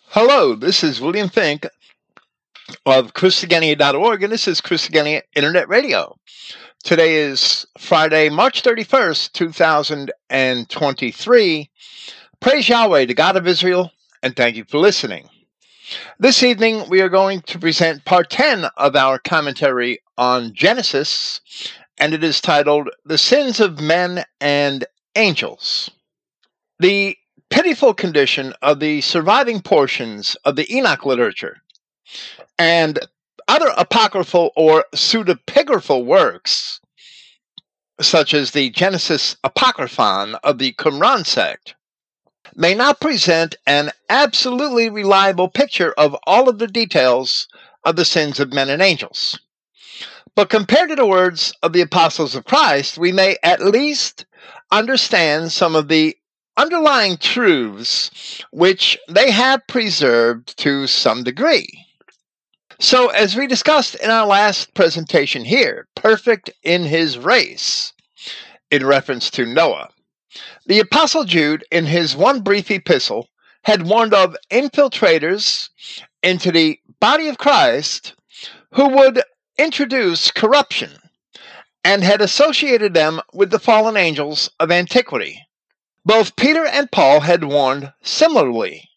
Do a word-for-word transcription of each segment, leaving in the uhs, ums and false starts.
Hello, this is William Fink of Christogenea dot org, and this is Christogenea Internet Radio. Today is Friday, March thirty-first, two thousand twenty-three. Praise Yahweh, the God of Israel, and thank you for listening. This evening, we are going to present part ten of our commentary on Genesis, and it is titled, The Sins of Men and Angels. The pitiful condition of the surviving portions of the Enoch literature and other apocryphal or pseudepigraphal works, such as the Genesis Apocryphon of the Qumran sect, may not present an absolutely reliable picture of all of the details of the sins of men and angels. But compared to the words of the apostles of Christ, we may at least understand some of the underlying truths which they have preserved to some degree. So, as we discussed in our last presentation here, perfect in his race, in reference to Noah, the Apostle Jude, in his one brief epistle, had warned of infiltrators into the body of Christ who would introduce corruption, and had associated them with the fallen angels of antiquity. Both Peter and Paul had warned similarly.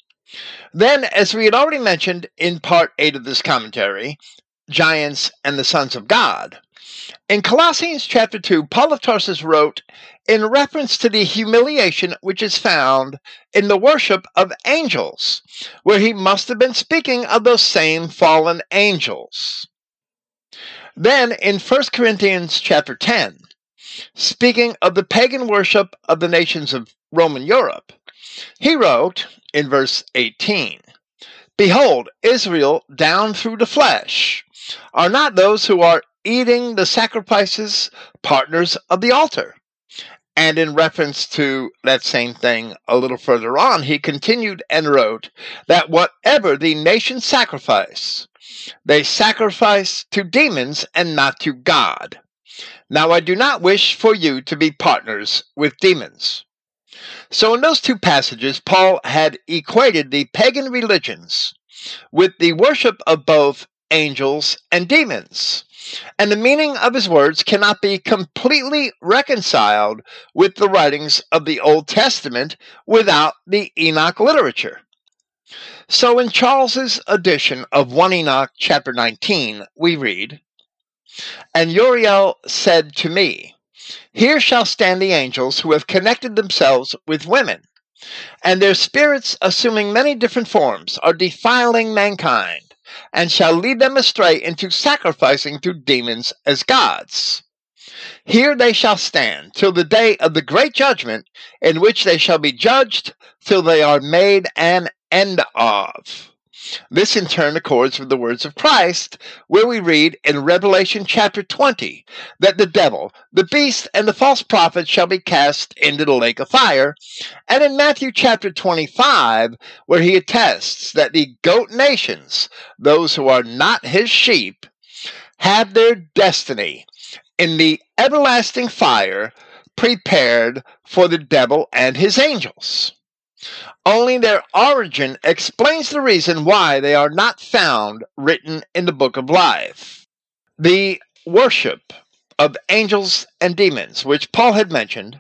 Then, as we had already mentioned in part eight of this commentary, giants and the sons of God, in Colossians chapter two, Paul of Tarsus wrote in reference to the humiliation which is found in the worship of angels, where he must have been speaking of those same fallen angels. Then, in First Corinthians chapter ten, speaking of the pagan worship of the nations of Roman Europe, he wrote in verse eighteen, Behold, Israel down through the flesh are not those who are eating the sacrifices partners of the altar. And in reference to that same thing a little further on, he continued and wrote that whatever the nations sacrifice, they sacrifice to demons and not to God. Now I do not wish for you to be partners with demons. So in those two passages, Paul had equated the pagan religions with the worship of both angels and demons. And the meaning of his words cannot be completely reconciled with the writings of the Old Testament without the Enoch literature. So in Charles's edition of First Enoch chapter nineteen, we read, And Uriel said to me, Here shall stand the angels who have connected themselves with women, and their spirits, assuming many different forms, are defiling mankind, and shall lead them astray into sacrificing to demons as gods. Here they shall stand till the day of the great judgment, in which they shall be judged till they are made an end of. This in turn accords with the words of Christ, where we read in Revelation chapter twenty that the devil, the beast, and the false prophet shall be cast into the lake of fire, and in Matthew chapter twenty-five, where he attests that the goat nations, those who are not his sheep, have their destiny in the everlasting fire prepared for the devil and his angels. Only their origin explains the reason why they are not found written in the book of life. The worship of angels and demons, which Paul had mentioned,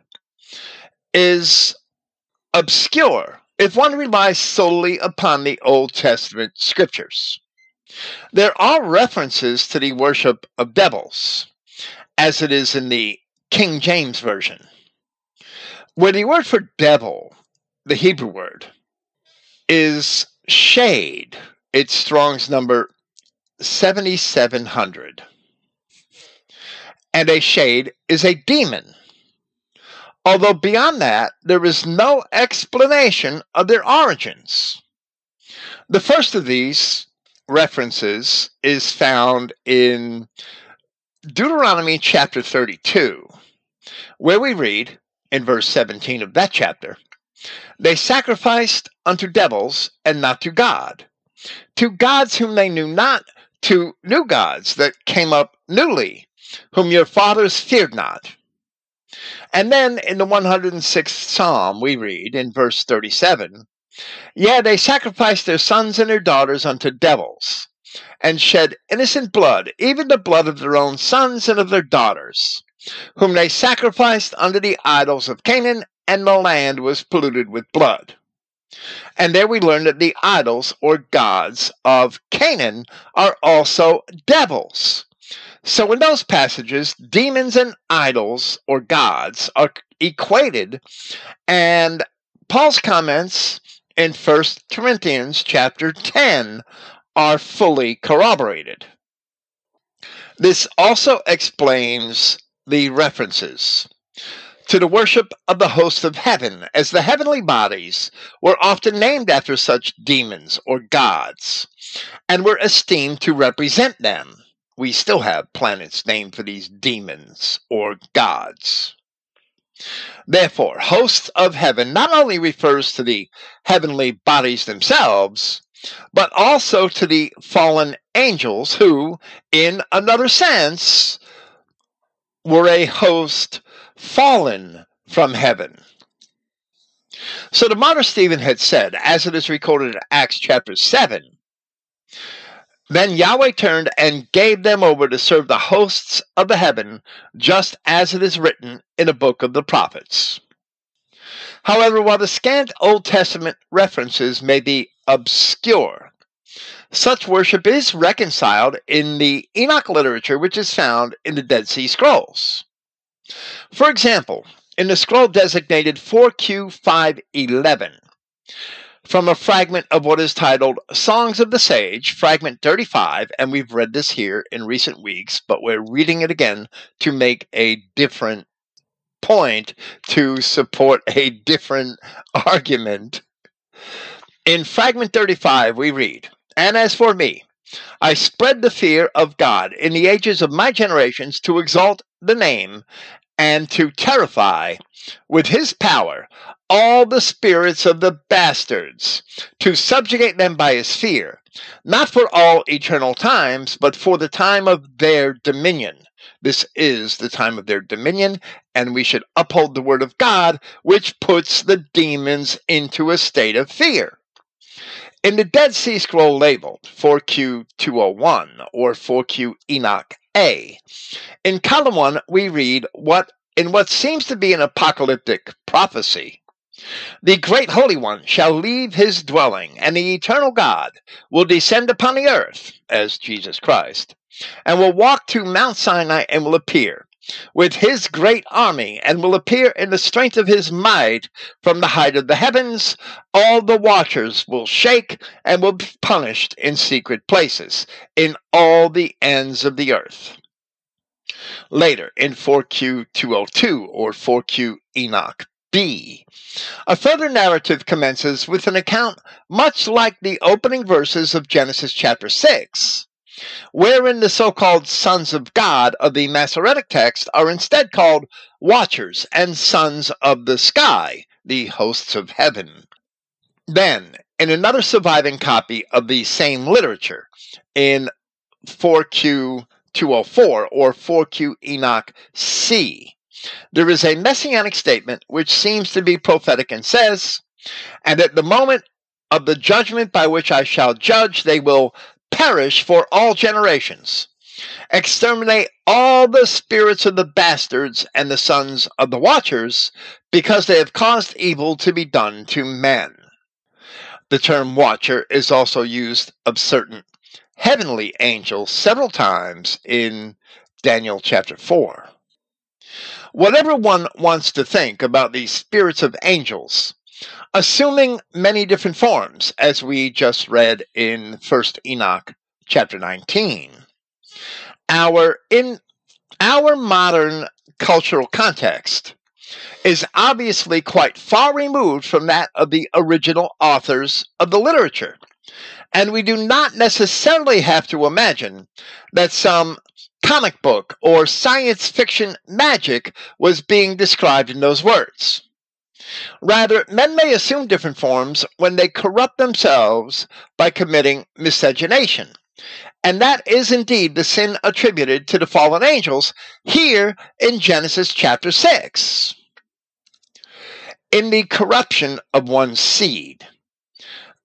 is obscure if one relies solely upon the Old Testament scriptures. There are references to the worship of devils, as it is in the King James Version, where the word for devil, the Hebrew word, is shade. It's Strong's number seventy-seven hundred. And a shade is a demon. Although beyond that, there is no explanation of their origins. The first of these references is found in Deuteronomy chapter thirty-two, where we read in verse seventeen of that chapter, They sacrificed unto devils and not to God, to gods whom they knew not, to new gods that came up newly, whom your fathers feared not. And then in the one hundred sixth Psalm we read in verse thirty-seven, Yeah, they sacrificed their sons and their daughters unto devils, and shed innocent blood, even the blood of their own sons and of their daughters, whom they sacrificed unto the idols of Canaan, and the land was polluted with blood. And there we learn that the idols or gods of Canaan are also devils. So in those passages, demons and idols or gods are equated, and Paul's comments in First Corinthians chapter ten are fully corroborated. This also explains the references to the worship of the hosts of heaven, as the heavenly bodies were often named after such demons or gods, and were esteemed to represent them. We still have planets named for these demons or gods. Therefore, hosts of heaven not only refers to the heavenly bodies themselves, but also to the fallen angels who, in another sense, were a host fallen from heaven. So the martyr Stephen had said, as it is recorded in Acts chapter seven, then Yahweh turned and gave them over to serve the hosts of the heaven, just as it is written in the book of the prophets. However, while the scant Old Testament references may be obscure, such worship is reconciled in the Enoch literature, which is found in the Dead Sea Scrolls. For example, in the scroll designated four Q five eleven, from a fragment of what is titled Songs of the Sage, fragment thirty-five, and we've read this here in recent weeks, but we're reading it again to make a different point, to support a different argument. In fragment thirty-five, we read, "And as for me, I spread the fear of God in the ages of my generations to exalt the name and to terrify with his power all the spirits of the bastards, to subjugate them by his fear, not for all eternal times, but for the time of their dominion." This is the time of their dominion, and we should uphold the word of God, which puts the demons into a state of fear. In the Dead Sea Scroll labeled four Q two oh one or four Q Enoch A, in column one we read what in what seems to be an apocalyptic prophecy. "The great Holy One shall leave his dwelling, and the eternal God will descend upon the earth," as Jesus Christ, "and will walk to Mount Sinai and will appear with his great army, and will appear in the strength of his might from the height of the heavens. All the watchers will shake and will be punished in secret places in all the ends of the earth." Later, in four Q two oh two or four Q Enoch B, a further narrative commences with an account much like the opening verses of Genesis chapter six, wherein the so-called sons of God of the Masoretic text are instead called watchers and sons of the sky, the hosts of heaven. Then, in another surviving copy of the same literature, in four Q two oh four or four Q Enoch C, there is a messianic statement which seems to be prophetic and says, "And at the moment of the judgment by which I shall judge, they will perish for all generations, exterminate all the spirits of the bastards and the sons of the watchers, because they have caused evil to be done to men." The term watcher is also used of certain heavenly angels several times in Daniel chapter four. Whatever one wants to think about these spirits of angels, assuming many different forms, as we just read in First Enoch chapter nineteen, our in our modern cultural context is obviously quite far removed from that of the original authors of the literature, and we do not necessarily have to imagine that some comic book or science fiction magic was being described in those words. Rather, men may assume different forms when they corrupt themselves by committing miscegenation. And that is indeed the sin attributed to the fallen angels here in Genesis chapter six. In the corruption of one's seed,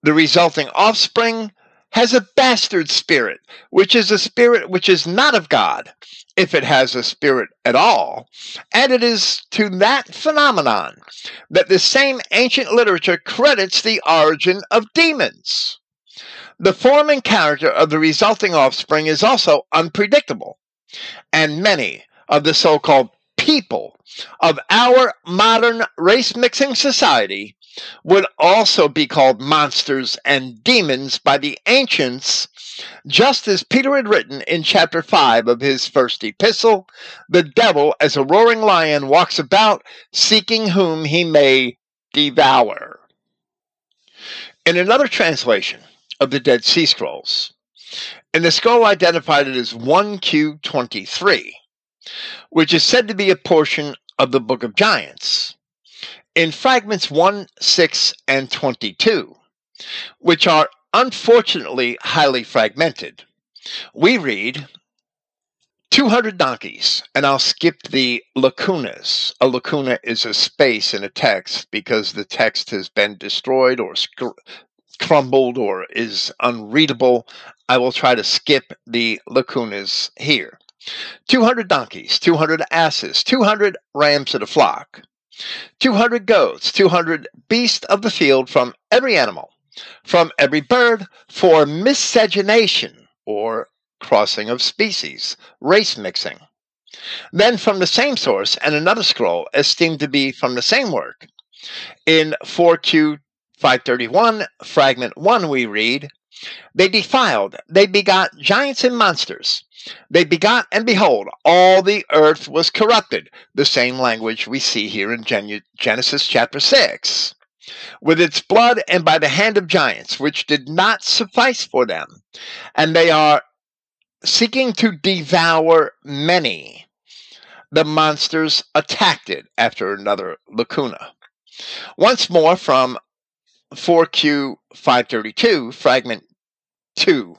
The resulting offspring has a bastard spirit, which is a spirit which is not of God, if it has a spirit at all, and it is to that phenomenon that the same ancient literature credits the origin of demons. The form and character of the resulting offspring is also unpredictable, and many of the so-called people of our modern race-mixing society would also be called monsters and demons by the ancients, just as Peter had written in chapter five of his first epistle, "The devil as a roaring lion walks about, seeking whom he may devour." In another translation of the Dead Sea Scrolls, in the scroll identified as one Q twenty-three, which is said to be a portion of the Book of Giants, in fragments one, six, and twenty-two, which are unfortunately highly fragmented, we read two hundred donkeys, and I'll skip the lacunas. A lacuna is a space in a text because the text has been destroyed or sc- crumbled or is unreadable. I will try to skip the lacunas here. two hundred donkeys, two hundred asses, two hundred rams of the flock, two hundred goats, two hundred beasts of the field from every animal, from every bird, for miscegenation, or crossing of species, race mixing. Then from the same source and another scroll esteemed to be from the same work, in four Q five thirty-one, fragment one, we read, "They defiled, they begot giants and monsters. They begot, and behold, all the earth was corrupted." The same language we see here in Gen- Genesis chapter six. "With its blood and by the hand of giants, which did not suffice for them. And they are seeking to devour many. The monsters attacked it," after another lacuna. Once more from four Q five thirty-two, fragment two.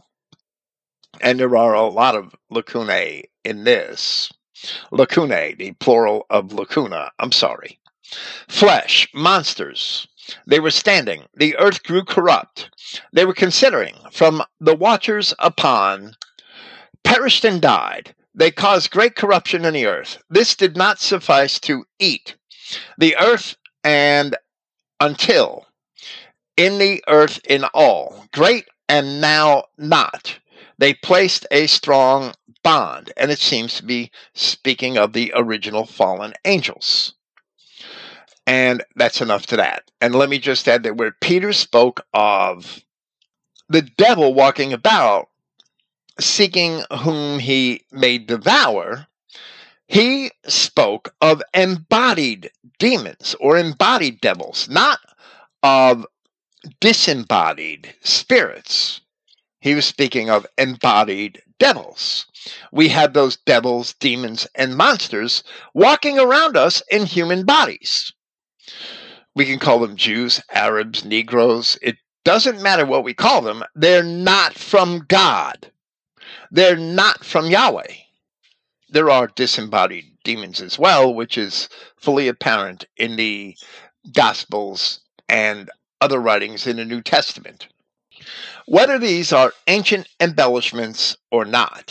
And there are a lot of lacunae in this. Lacunae, the plural of lacuna, I'm sorry. "Flesh, monsters. They were standing. The earth grew corrupt. They were considering. From the watchers upon, perished and died. They caused great corruption in the earth. This did not suffice to eat the earth, and until in the earth in all, great and now not, they placed a strong bond." And it seems to be speaking of the original fallen angels. And that's enough to that. And let me just add that where Peter spoke of the devil walking about, seeking whom he may devour, he spoke of embodied demons or embodied devils, not of disembodied spirits. He was speaking of embodied devils. We have those devils, demons, and monsters walking around us in human bodies. We can call them Jews, Arabs, Negroes. It doesn't matter what we call them. They're not from God. They're not from Yahweh. There are disembodied demons as well, which is fully apparent in the Gospels and other writings in the New Testament. Whether these are ancient embellishments or not,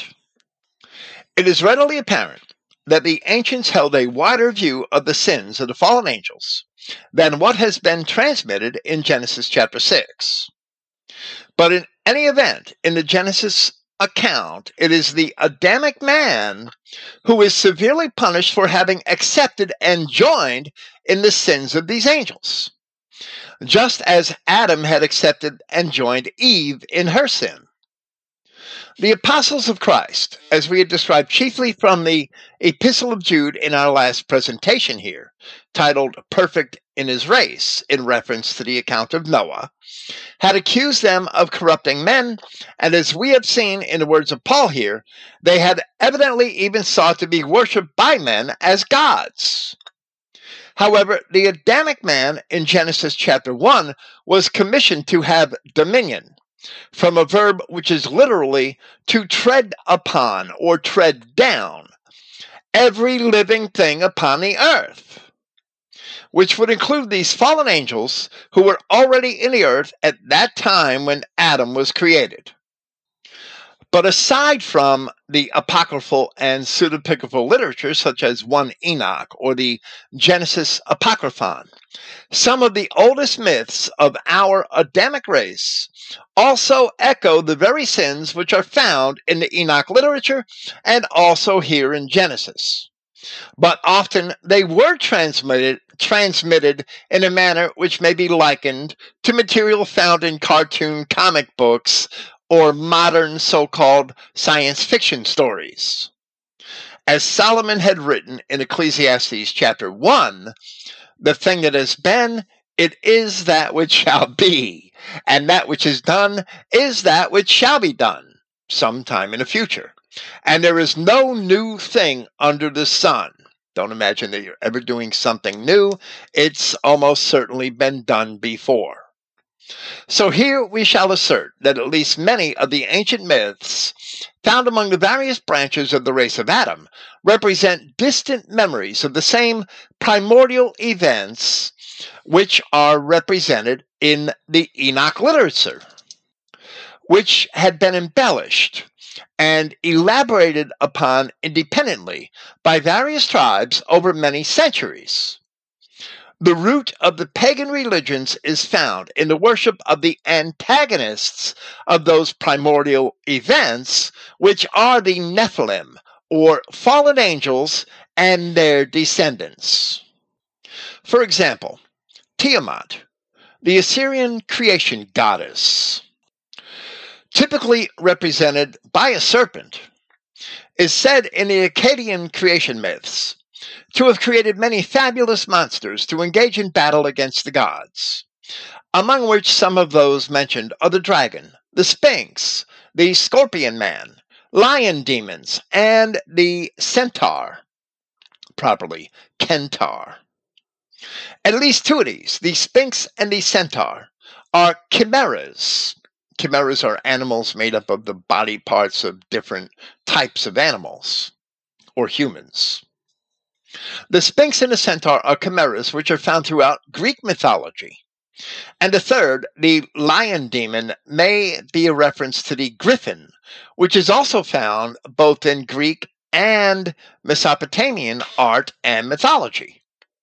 it is readily apparent that the ancients held a wider view of the sins of the fallen angels than what has been transmitted in Genesis chapter six. But in any event, in the Genesis account, it is the Adamic man who is severely punished for having accepted and joined in the sins of these angels, just as Adam had accepted and joined Eve in her sin. The apostles of Christ, as we had described chiefly from the Epistle of Jude in our last presentation here, titled "Perfect in His Race," in reference to the account of Noah, had accused them of corrupting men, and as we have seen in the words of Paul here, they had evidently even sought to be worshipped by men as gods. However, the Adamic man in Genesis chapter one was commissioned to have dominion, from a verb which is literally to tread upon or tread down every living thing upon the earth. which would include these fallen angels who were already in the earth at that time when Adam was created. But aside from the apocryphal and pseudepigraphal literature, such as First Enoch or the Genesis Apocryphon, some of the oldest myths of our Adamic race also echo the very sins which are found in the Enoch literature and also here in Genesis. But often they were transmitted, transmitted in a manner which may be likened to material found in cartoon comic books or modern so-called science fiction stories. As Solomon had written in Ecclesiastes chapter one, the thing that has been, it is that which shall be, and that which is done is that which shall be done sometime in the future. And there is no new thing under the sun. Don't imagine that you're ever doing something new. It's almost certainly been done before. So here we shall assert that at least many of the ancient myths found among the various branches of the race of Adam represent distant memories of the same primordial events which are represented in the Enoch literature, which had been embellished and elaborated upon independently by various tribes over many centuries. The root of the pagan religions is found in the worship of the antagonists of those primordial events, which are the Nephilim, or fallen angels, and their descendants. For example, Tiamat, the Assyrian creation goddess, typically represented by a serpent, is said in the Akkadian creation myths to have created many fabulous monsters to engage in battle against the gods, among which some of those mentioned are the dragon, the sphinx, the scorpion man, lion demons, and the centaur, properly Kentaur. At least two of these, the sphinx and the centaur, are chimeras. Chimeras are animals made up of the body parts of different types of animals, or humans. The sphinx and the centaur are chimeras which are found throughout Greek mythology. And the third, the lion demon, may be a reference to the griffin, which is also found both in Greek and Mesopotamian art and mythology.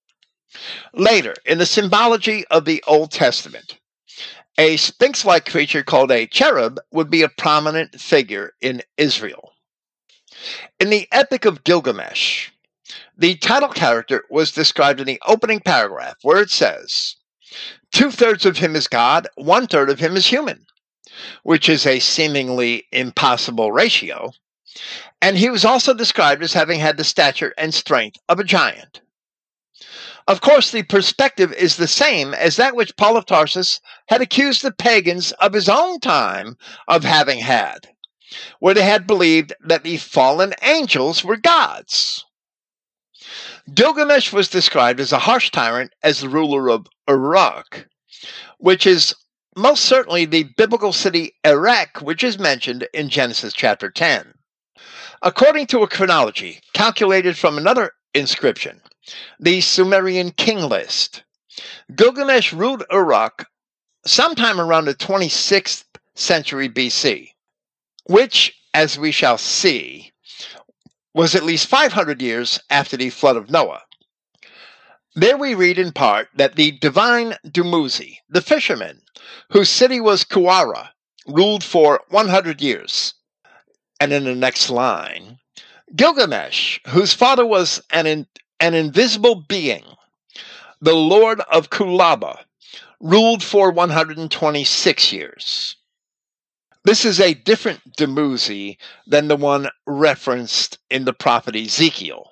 Later, in the symbology of the Old Testament, a sphinx-like creature called a cherub would be a prominent figure in Israel. In the Epic of Gilgamesh, the title character was described in the opening paragraph, where it says, two-thirds of him is God, one-third of him is human, which is a seemingly impossible ratio, and he was also described as having had the stature and strength of a giant. Of course, the perspective is the same as that which Paul of Tarsus had accused the pagans of his own time of having had, where they had believed that the fallen angels were gods. Gilgamesh was described as a harsh tyrant as the ruler of Uruk, which is most certainly the biblical city Erech, which is mentioned in Genesis chapter ten. According to a chronology calculated from another inscription, the Sumerian king list, Gilgamesh ruled Uruk sometime around the twenty-sixth century B C, which, as we shall see, was at least five hundred years after the flood of Noah. There we read in part that the divine Dumuzi, the fisherman, whose city was Kuara, ruled for one hundred years. And in the next line, Gilgamesh, whose father was an, in, an invisible being, the Lord of Kulaba, ruled for one hundred twenty-six years. This is a different Dumuzi than the one referenced in the prophet Ezekiel.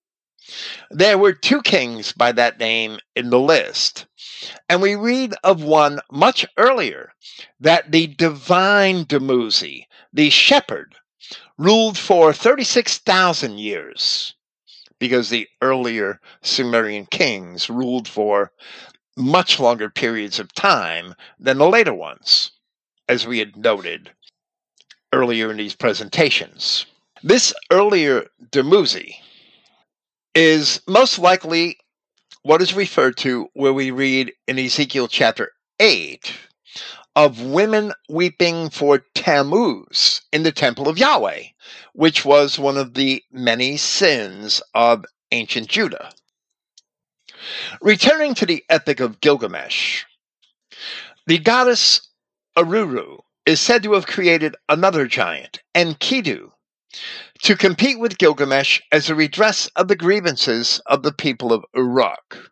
There were two kings by that name in the list, and we read of one much earlier, that the divine Dumuzi, the shepherd, ruled for thirty-six thousand years, because the earlier Sumerian kings ruled for much longer periods of time than the later ones, as we had noted earlier in these presentations. This earlier Dumuzi is most likely what is referred to where we read in Ezekiel chapter eight of women weeping for Tammuz in the temple of Yahweh, which was one of the many sins of ancient Judah. Returning to the Epic of Gilgamesh, the goddess Aruru is said to have created another giant, Enkidu, to compete with Gilgamesh as a redress of the grievances of the people of Uruk.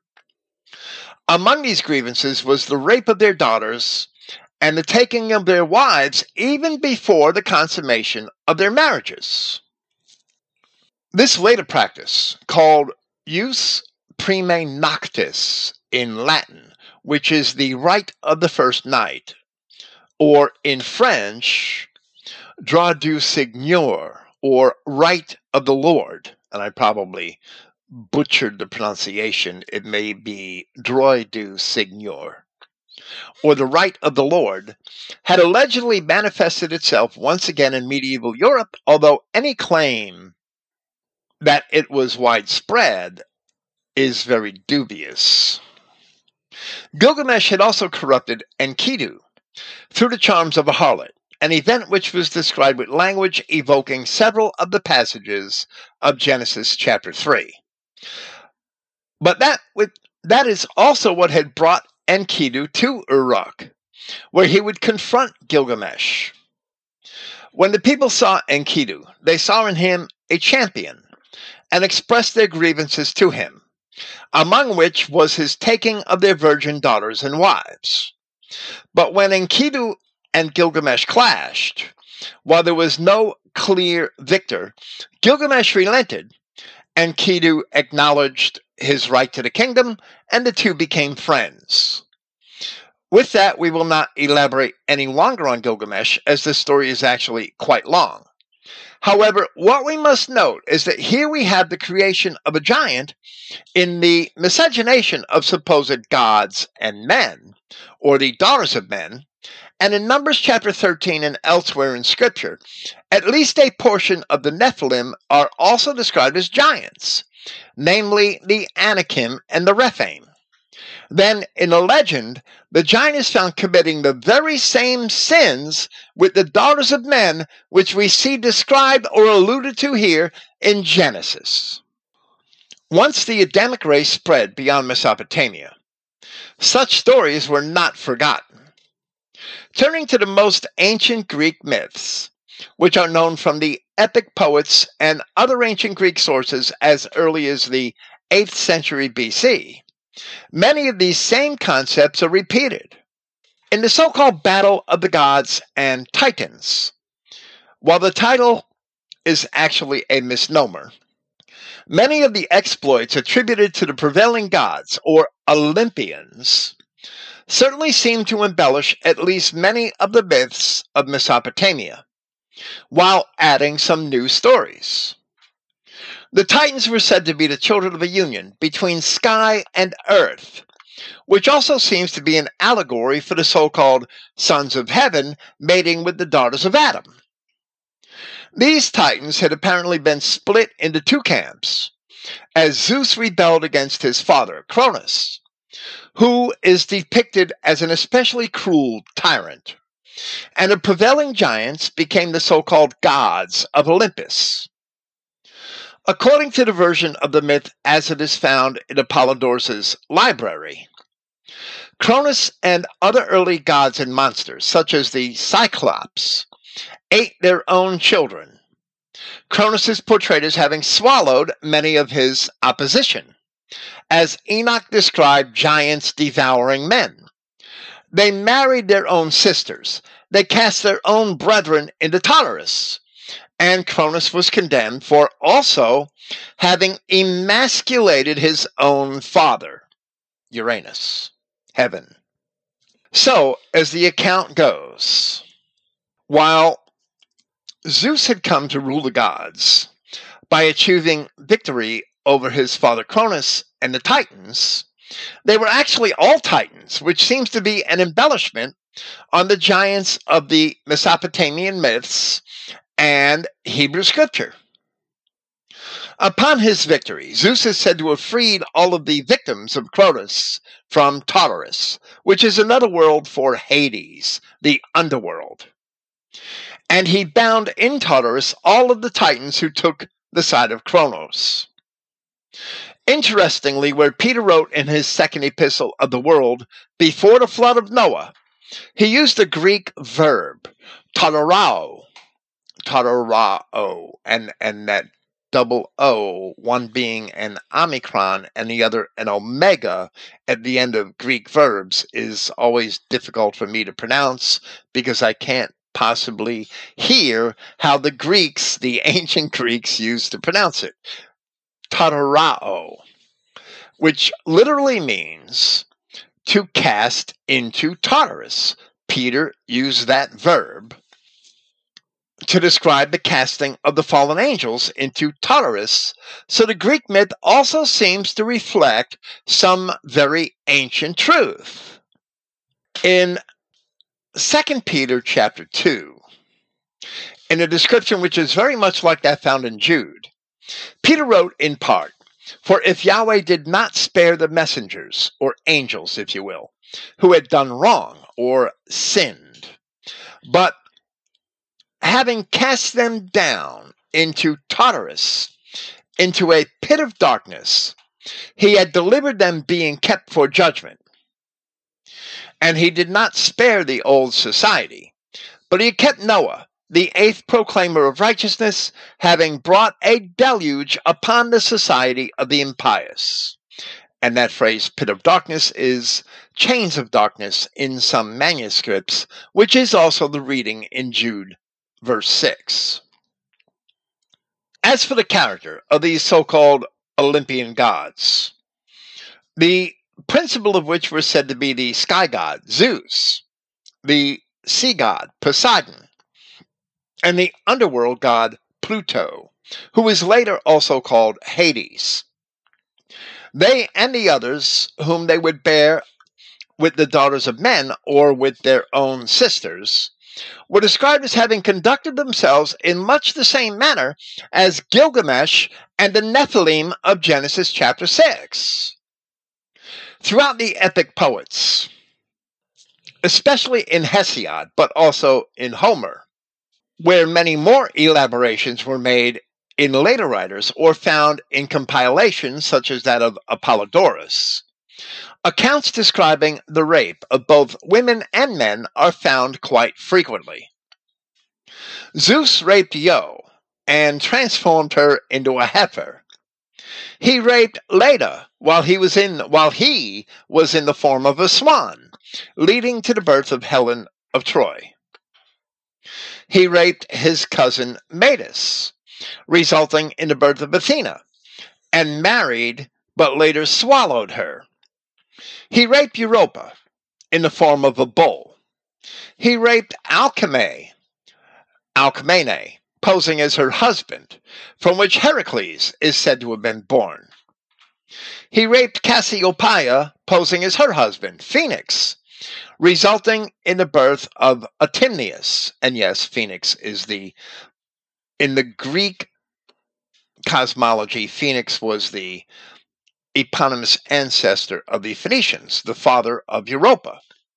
Among these grievances was the rape of their daughters and the taking of their wives even before the consummation of their marriages. This later practice, called jus prime noctis in Latin, which is the right of the first night, or in French, droit du seigneur, or right of the Lord, and I probably butchered the pronunciation, it may be droit du seigneur, or the right of the Lord, had allegedly manifested itself once again in medieval Europe, although any claim that it was widespread is very dubious. Gilgamesh had also corrupted Enkidu through the charms of a harlot, an event which was described with language evoking several of the passages of Genesis chapter three. But that, that is also what had brought Enkidu to Uruk, where he would confront Gilgamesh. When the people saw Enkidu, they saw in him a champion and expressed their grievances to him, among which was his taking of their virgin daughters and wives. But when Enkidu and Gilgamesh clashed, while there was no clear victor, Gilgamesh relented, Enkidu acknowledged his right to the kingdom, and the two became friends. With that, we will not elaborate any longer on Gilgamesh, as the story is actually quite long. However, what we must note is that here we have the creation of a giant in the miscegenation of supposed gods and men, or the daughters of men, and in Numbers chapter thirteen and elsewhere in Scripture, at least a portion of the Nephilim are also described as giants, namely the Anakim and the Rephaim. Then, in a legend, the giant is found committing the very same sins with the daughters of men which we see described or alluded to here in Genesis. Once the Adamic race spread beyond Mesopotamia, such stories were not forgotten. Turning to the most ancient Greek myths, which are known from the epic poets and other ancient Greek sources as early as the eighth century B C, many of these same concepts are repeated. In the so-called Battle of the Gods and Titans, while the title is actually a misnomer, many of the exploits attributed to the prevailing gods, or Olympians, certainly seem to embellish at least many of the myths of Mesopotamia, while adding some new stories. The Titans were said to be the children of a union between sky and earth, which also seems to be an allegory for the so-called sons of heaven mating with the daughters of Adam. These Titans had apparently been split into two camps, as Zeus rebelled against his father, Cronus, who is depicted as an especially cruel tyrant, and the prevailing giants became the so-called gods of Olympus. According to the version of the myth as it is found in Apollodorus' library, Cronus and other early gods and monsters, such as the Cyclops, ate their own children. Cronus is portrayed as having swallowed many of his opposition, as Enoch described giants devouring men. They married their own sisters. They cast their own brethren into Tartarus, and Cronus was condemned for also having emasculated his own father, Uranus, heaven. So, as the account goes, while Zeus had come to rule the gods by achieving victory over his father Cronus and the Titans, they were actually all Titans, which seems to be an embellishment on the giants of the Mesopotamian myths and Hebrew scripture. Upon his victory, Zeus is said to have freed all of the victims of Cronos from Tartarus, which is another word for Hades, the underworld. And he bound in Tartarus all of the Titans who took the side of Cronos. Interestingly, where Peter wrote in his second epistle of the world, before the flood of Noah, he used a Greek verb, tartarao, tartarao, and, and that double O, one being an omicron and the other an omega at the end of Greek verbs, is always difficult for me to pronounce because I can't possibly hear how the Greeks, the ancient Greeks, used to pronounce it. Tartarao, which literally means to cast into Tartarus. Peter used that verb to describe the casting of the fallen angels into Tartarus, so the Greek myth also seems to reflect some very ancient truth. In Second Peter chapter two, in a description which is very much like that found in Jude, Peter wrote in part, "For if Yahweh did not spare the messengers, or angels, if you will, who had done wrong or sinned, but having cast them down into Tartarus, into a pit of darkness, he had delivered them being kept for judgment. And he did not spare the old society, but he kept Noah, the eighth proclaimer of righteousness, having brought a deluge upon the society of the impious." And that phrase, pit of darkness, is chains of darkness in some manuscripts, which is also the reading in Jude, verse six. As for the character of these so-called Olympian gods, the principal of which were said to be the sky god, Zeus, the sea god, Poseidon, and the underworld god, Pluto, who was later also called Hades. They and the others whom they would bear with the daughters of men or with their own sisters were described as having conducted themselves in much the same manner as Gilgamesh and the Nephilim of Genesis chapter six. Throughout the epic poets, especially in Hesiod, but also in Homer, where many more elaborations were made in later writers or found in compilations such as that of Apollodorus, accounts describing the rape of both women and men are found quite frequently. Zeus raped Io and transformed her into a heifer. He raped Leda while he was in while he was in the form of a swan, leading to the birth of Helen of Troy. He raped his cousin Metis, resulting in the birth of Athena, and married but later swallowed her. He raped Europa in the form of a bull. He raped Alcmene, Alcmene, posing as her husband, from which Heracles is said to have been born. He raped Cassiopeia, posing as her husband, Phoenix, resulting in the birth of Atimneus. And yes, Phoenix is the, in the Greek cosmology, Phoenix was the eponymous ancestor of the Phoenicians, the father of Europa.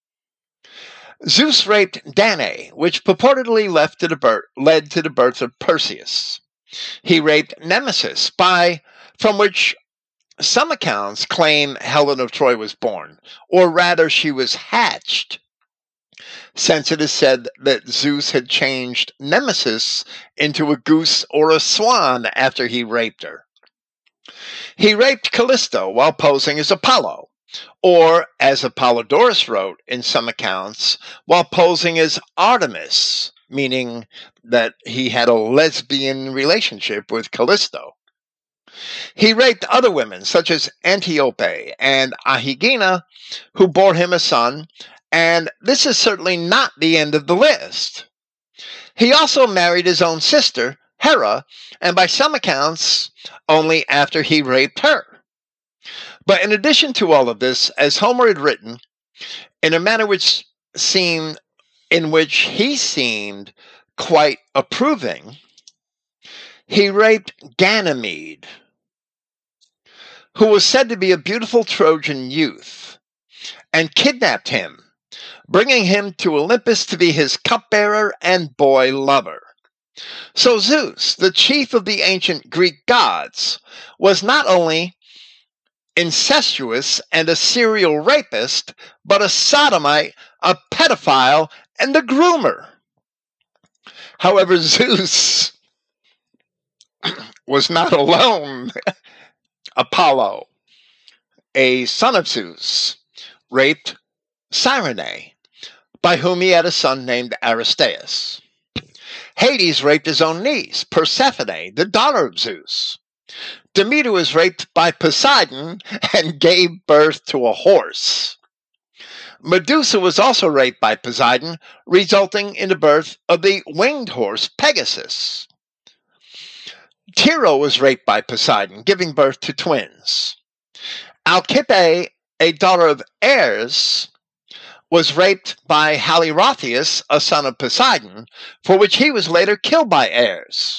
Zeus raped Danae, which purportedly left to the birth, led to the birth of Perseus. He raped Nemesis, by from which some accounts claim Helen of Troy was born, or rather she was hatched, since it is said that Zeus had changed Nemesis into a goose or a swan after he raped her. He raped Callisto while posing as Apollo, or, as Apollodorus wrote in some accounts, while posing as Artemis, meaning that he had a lesbian relationship with Callisto. He raped other women, such as Antiope and Ahigena, who bore him a son, and this is certainly not the end of the list. He also married his own sister, Hera, and by some accounts, only after he raped her. But in addition to all of this, as Homer had written, in a manner which seemed, in which he seemed quite approving, he raped Ganymede, who was said to be a beautiful Trojan youth, and kidnapped him, bringing him to Olympus to be his cupbearer and boy lover. So Zeus, the chief of the ancient Greek gods, was not only incestuous and a serial rapist, but a sodomite, a pedophile, and a groomer. However, Zeus was not alone. Apollo, a son of Zeus, raped Cyrene, by whom he had a son named Aristaeus. Hades raped his own niece, Persephone, the daughter of Zeus. Demeter was raped by Poseidon and gave birth to a horse. Medusa was also raped by Poseidon, resulting in the birth of the winged horse Pegasus. Tyro was raped by Poseidon, giving birth to twins. Alcippe, a daughter of Ares, was raped by Halirrhothius, a son of Poseidon, for which he was later killed by Ares.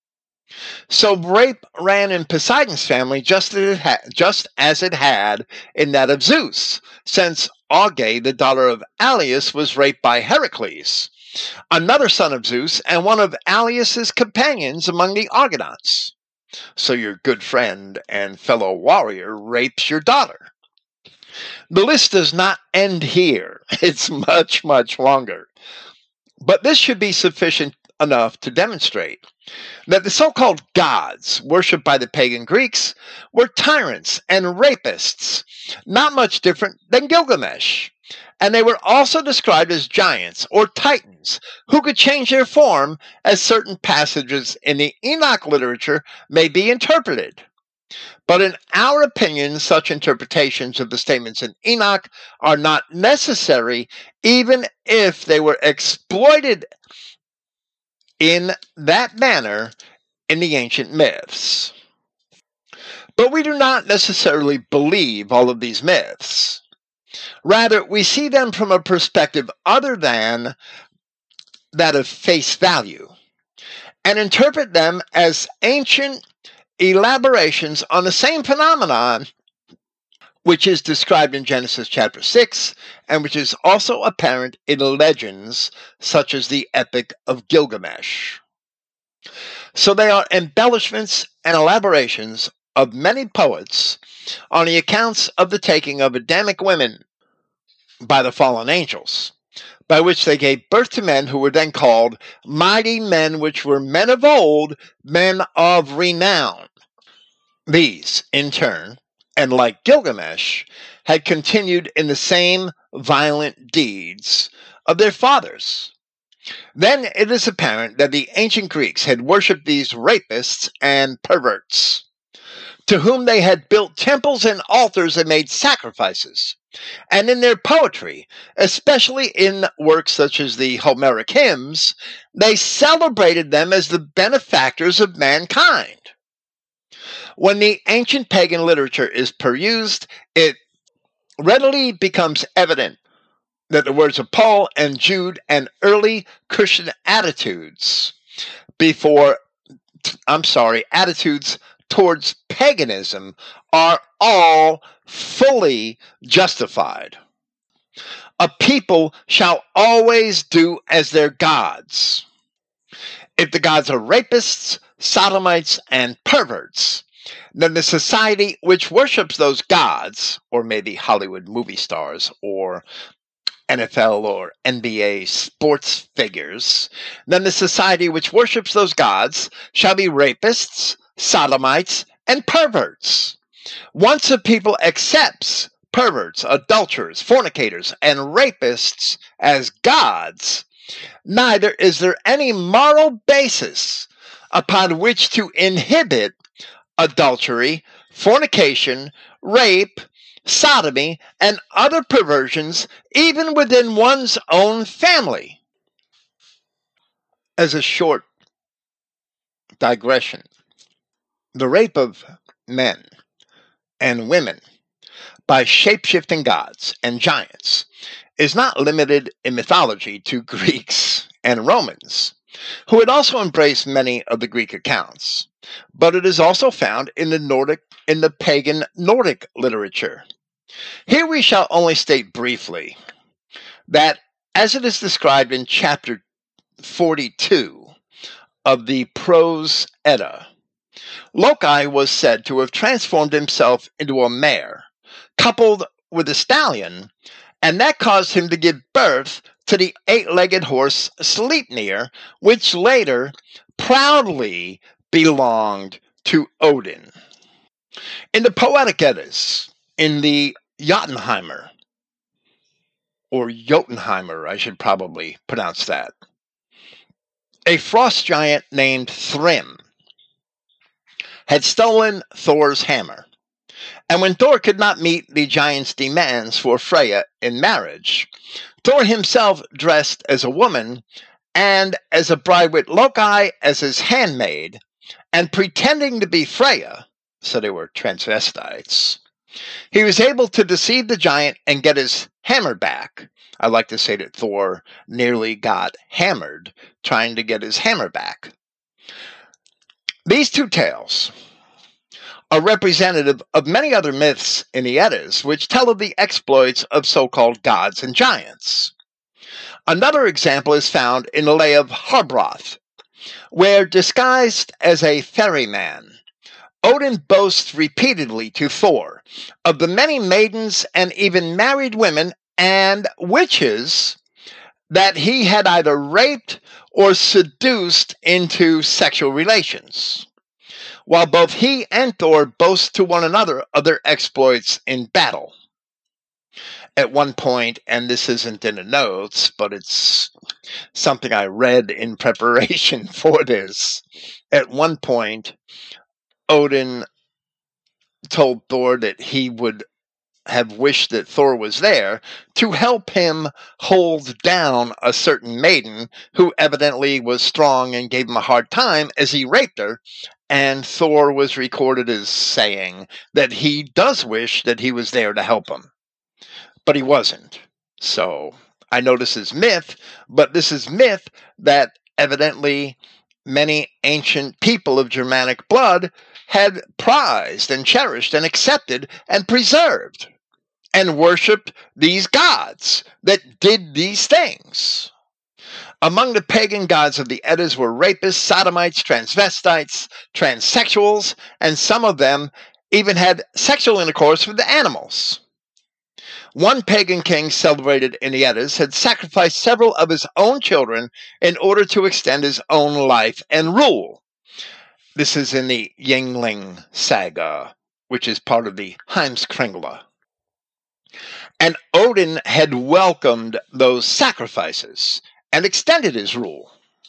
So rape ran in Poseidon's family just as, it ha- just as it had in that of Zeus, since Auge, the daughter of Aleus, was raped by Heracles, another son of Zeus and one of Aleus's companions among the Argonauts. So your good friend and fellow warrior rapes your daughter. The list does not end here. It's much, much longer. But this should be sufficient enough to demonstrate that the so-called gods worshipped by the pagan Greeks were tyrants and rapists, not much different than Gilgamesh. And they were also described as giants or titans who could change their form as certain passages in the Enoch literature may be interpreted. But in our opinion, such interpretations of the statements in Enoch are not necessary, even if they were exploited in that manner in the ancient myths. But we do not necessarily believe all of these myths. Rather, we see them from a perspective other than that of face value, and interpret them as ancient elaborations on the same phenomenon which is described in Genesis chapter six, and which is also apparent in legends such as the Epic of Gilgamesh. So they are embellishments and elaborations of many poets on the accounts of the taking of Adamic women by the fallen angels, by which they gave birth to men who were then called mighty men, which were men of old, men of renown. These, in turn, and like Gilgamesh, had continued in the same violent deeds of their fathers. Then it is apparent that the ancient Greeks had worshipped these rapists and perverts, to whom they had built temples and altars and made sacrifices. And in their poetry, especially in works such as the Homeric hymns, they celebrated them as the benefactors of mankind. When the ancient pagan literature is perused, it readily becomes evident that the words of Paul and Jude and early Christian attitudes before, I'm sorry, attitudes towards paganism are all fully justified. A people shall always do as their gods. If the gods are rapists, sodomites, and perverts, then the society which worships those gods, or maybe Hollywood movie stars, or N F L or N B A sports figures, then the society which worships those gods shall be rapists, sodomites, and perverts. Once a people accepts perverts, adulterers, fornicators, and rapists as gods, neither is there any moral basis upon which to inhibit adultery, fornication, rape, sodomy, and other perversions, even within one's own family. As a short digression, the rape of men and women by shape-shifting gods and giants is not limited in mythology to Greeks and Romans, who had also embraced many of the Greek accounts, but it is also found in the Nordic in the pagan Nordic literature. Here we shall only state briefly that, as it is described in chapter forty-two of the Prose Edda, Loki was said to have transformed himself into a mare, coupled with a stallion, and that caused him to give birth to the eight-legged horse Sleipnir, which later proudly belonged to Odin. In the Poetic Eddas, in the Jotunheimer, or Jotunheimer, I should probably pronounce that, a frost giant named Thrym had stolen Thor's hammer, and when Thor could not meet the giant's demands for Freya in marriage, Thor himself dressed as a woman and as a bride with Loki as his handmaid, and pretending to be Freya, so they were transvestites, he was able to deceive the giant and get his hammer back. I like to say that Thor nearly got hammered trying to get his hammer back. These two tales are representative of many other myths in the Eddas, which tell of the exploits of so-called gods and giants. Another example is found in the Lay of Harbroth, where, disguised as a ferryman, Odin boasts repeatedly to Thor of the many maidens and even married women and witches that he had either raped or seduced into sexual relations, while both he and Thor boast to one another of their exploits in battle. At one point, and this isn't in the notes, but it's something I read in preparation for this, at one point, Odin told Thor that he would have wished that Thor was there to help him hold down a certain maiden who evidently was strong and gave him a hard time as he raped her, and Thor was recorded as saying that he does wish that he was there to help him, but he wasn't. So I know this is myth, but this is myth that evidently many ancient people of Germanic blood had prized and cherished and accepted and preserved and worshipped these gods that did these things. Among the pagan gods of the Eddas were rapists, sodomites, transvestites, transsexuals, and some of them even had sexual intercourse with the animals. One pagan king celebrated in the Eddas had sacrificed several of his own children in order to extend his own life and rule. This is in the Yngling saga, which is part of the Heimskringla. And Odin had welcomed those sacrifices and extended his rule.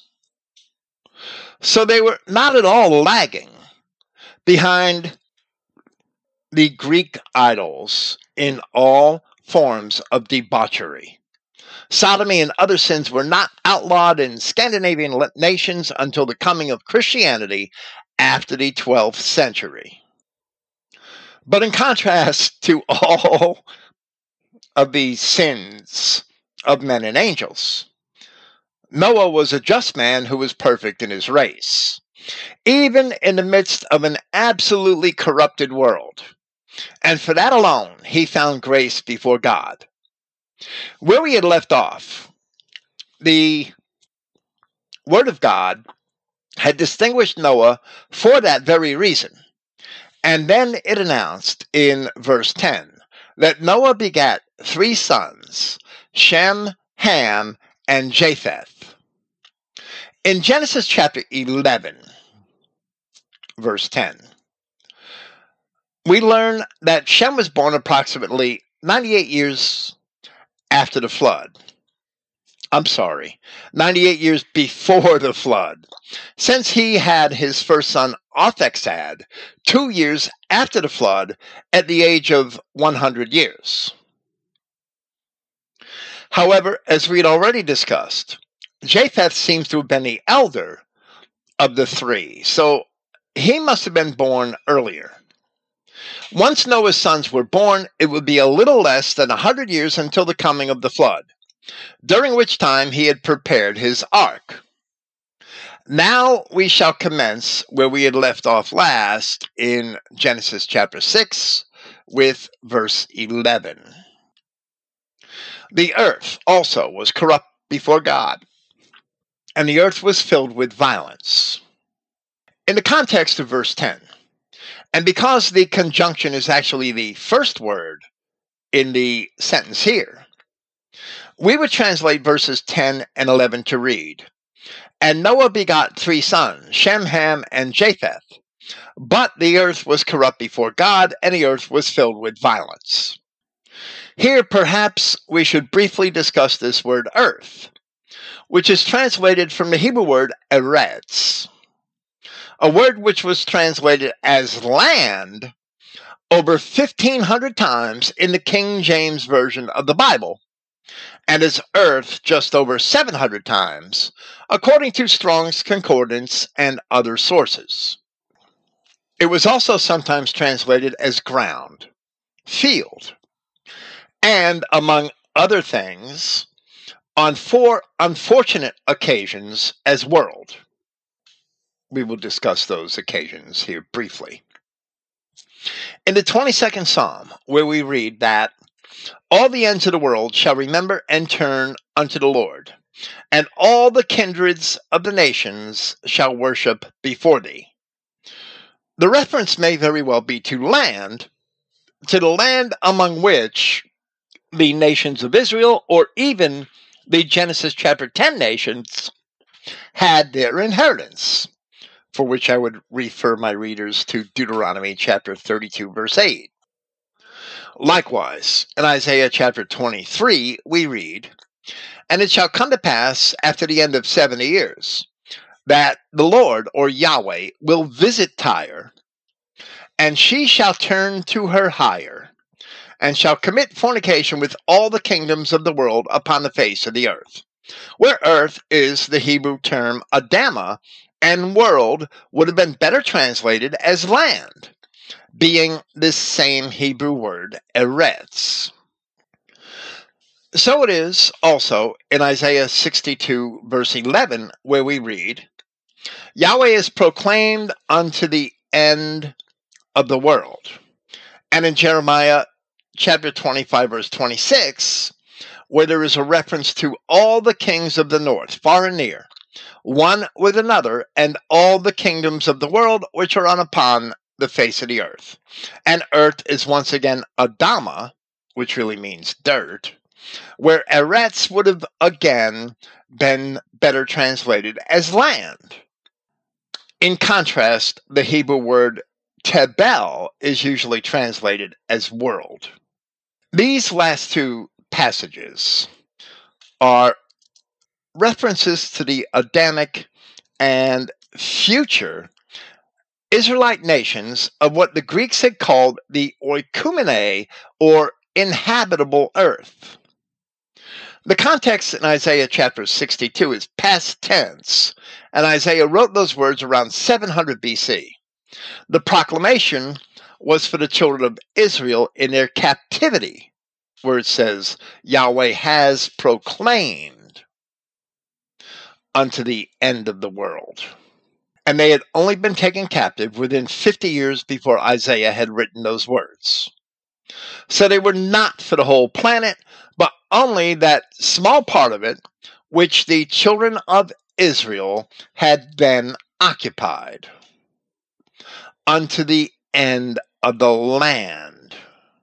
So they were not at all lagging behind the Greek idols in all forms of debauchery. Sodomy and other sins were not outlawed in Scandinavian nations until the coming of Christianity after the twelfth century. But in contrast to all of these sins of men and angels, Noah was a just man who was perfect in his race, even in the midst of an absolutely corrupted world. And for that alone, he found grace before God. Where we had left off, the Word of God had distinguished Noah for that very reason. And then it announced in verse ten that Noah begat three sons, Shem, Ham, and Japheth. In Genesis chapter eleven, verse ten, we learn that Shem was born approximately ninety-eight years after the flood. I'm sorry, ninety-eight years before the flood, since he had his first son Arphaxad two years after the flood at the age of one hundred years. However, as we had already discussed, Japheth seems to have been the elder of the three, so he must have been born earlier. Once Noah's sons were born, it would be a little less than one hundred years until the coming of the flood, during which time he had prepared his ark. Now we shall commence where we had left off last in Genesis chapter six with verse eleven. The earth also was corrupt before God, and the earth was filled with violence. In the context of verse ten, and because the conjunction is actually the first word in the sentence here, we would translate verses ten and eleven to read, "And Noah begot three sons, Shem, Ham, and Japheth. But the earth was corrupt before God, and the earth was filled with violence." Here, perhaps, we should briefly discuss this word earth, which is translated from the Hebrew word eretz, a word which was translated as land over fifteen hundred times in the King James Version of the Bible, and as earth just over seven hundred times, according to Strong's Concordance and other sources. It was also sometimes translated as ground, field, and, among other things, on four unfortunate occasions as world. We will discuss those occasions here briefly. In the twenty-second Psalm, where we read that, "All the ends of the world shall remember and turn unto the Lord, and all the kindreds of the nations shall worship before thee." The reference may very well be to land, to the land among which the nations of Israel, or even the Genesis chapter ten nations, had their inheritance, for which I would refer my readers to Deuteronomy chapter thirty-two, verse eight. Likewise, in Isaiah chapter twenty-three, we read, "And it shall come to pass after the end of seventy years, that the Lord, or Yahweh, will visit Tyre, and she shall turn to her hire, and shall commit fornication with all the kingdoms of the world upon the face of the earth," where earth is the Hebrew term Adamah, and world would have been better translated as land, being this same Hebrew word eretz. So it is also in Isaiah sixty-two, verse eleven, where we read, "Yahweh is proclaimed unto the end of the world." And in Jeremiah chapter twenty-five, verse twenty-six, where there is a reference to all the kings of the north, far and near, one with another, and all the kingdoms of the world which are on upon the face of the earth. And earth is once again Adamah, which really means dirt, where eretz would have again been better translated as land. In contrast, the Hebrew word tebel is usually translated as world. These last two passages are references to the Adamic and future Israelite nations of what the Greeks had called the oikoumene, or inhabitable earth. The context in Isaiah chapter sixty-two is past tense, and Isaiah wrote those words around seven hundred B C. The proclamation was for the children of Israel in their captivity, where it says, "Yahweh has proclaimed unto the end of the world." And they had only been taken captive within fifty years before Isaiah had written those words. So they were not for the whole planet, but only that small part of it which the children of Israel had then occupied, unto the end of the land.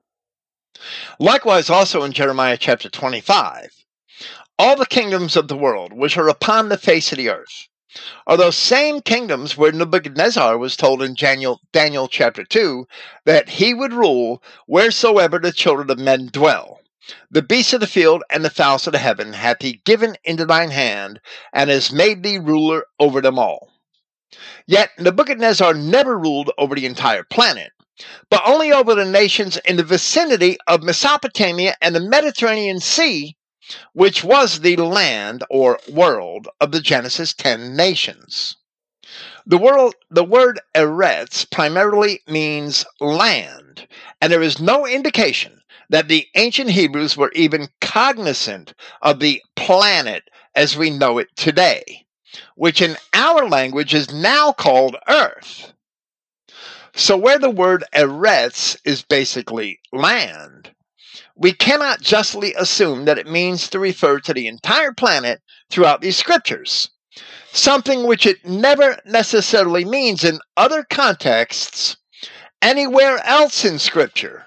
Likewise, also in Jeremiah chapter twenty-five, "All the kingdoms of the world which are upon the face of the earth," are those same kingdoms where Nebuchadnezzar was told in Daniel, Daniel chapter two that he would rule wheresoever the children of men dwell. "The beasts of the field and the fowls of the heaven hath he given into thine hand, and has made thee ruler over them all." Yet Nebuchadnezzar never ruled over the entire planet, but only over the nations in the vicinity of Mesopotamia and the Mediterranean Sea, which was the land or world of the Genesis ten nations. The, world, the word eretz primarily means land, and there is no indication that the ancient Hebrews were even cognizant of the planet as we know it today. which in our language is now called earth. So where the word eretz is basically land, we cannot justly assume that it means to refer to the entire planet throughout these scriptures, something which it never necessarily means in other contexts anywhere else in scripture.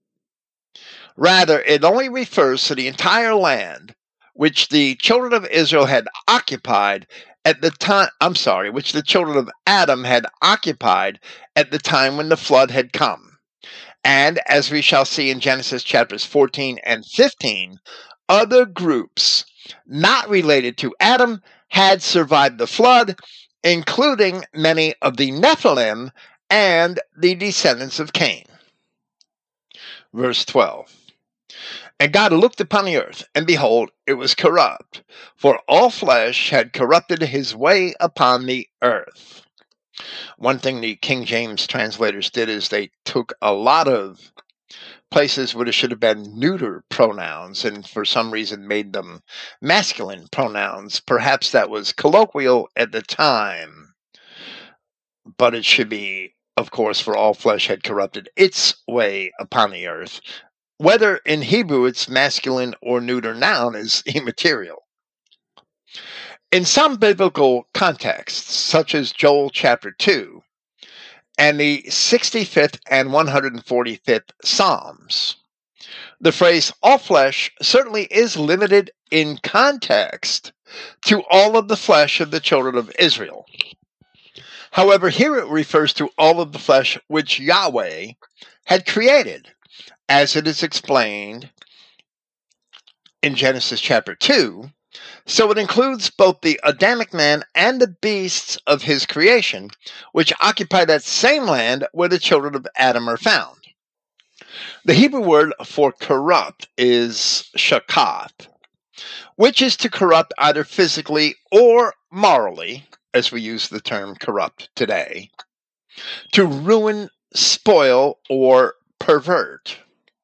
Rather, it only refers to the entire land which the children of Israel had occupied at the time, I'm sorry, which the children of Adam had occupied at the time when the flood had come. And as we shall see in Genesis chapters fourteen and fifteen, other groups not related to Adam had survived the flood, including many of the Nephilim and the descendants of Cain. Verse twelve. And God looked upon the earth, and behold, it was corrupt, for all flesh had corrupted his way upon the earth. One thing the King James translators did is they took a lot of places where there should have been neuter pronouns and for some reason made them masculine pronouns. Perhaps that was colloquial at the time, but it should be, of course, for all flesh had corrupted its way upon the earth. Whether in Hebrew it's masculine or neuter noun is immaterial. In some biblical contexts, such as Joel chapter two and the sixty-fifth and one hundred forty-fifth Psalms, the phrase all flesh certainly is limited in context to all of the flesh of the children of Israel. However, here it refers to all of the flesh which Yahweh had created, as it is explained in Genesis chapter two, so it includes both the Adamic man and the beasts of his creation, which occupy that same land where the children of Adam are found. The Hebrew word for corrupt is shakath, which is to corrupt either physically or morally, as we use the term corrupt today, to ruin, spoil, or pervert.